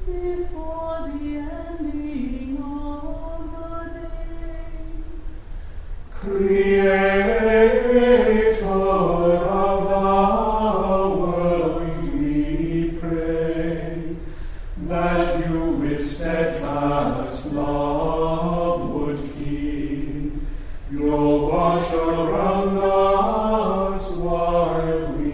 before the ending of the day. Creator of the world, we pray that you with steadfast love would keep your watch around us while we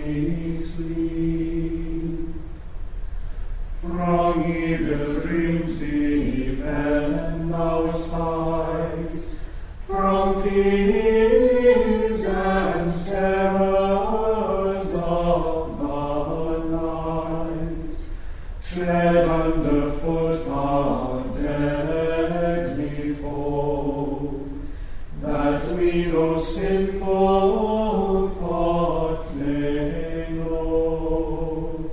sleep. From evil dreams defend our sight, from fears and terrors of the night. Tread underfoot our deadly foe, that we no sinful thought may know.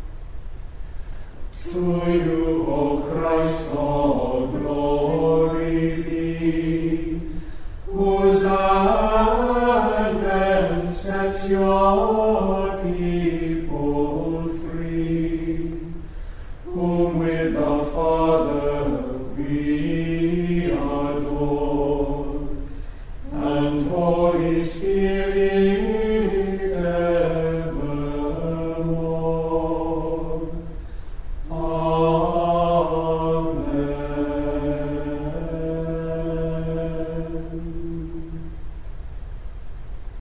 To you, O Christ, all glory be, whose advent sets your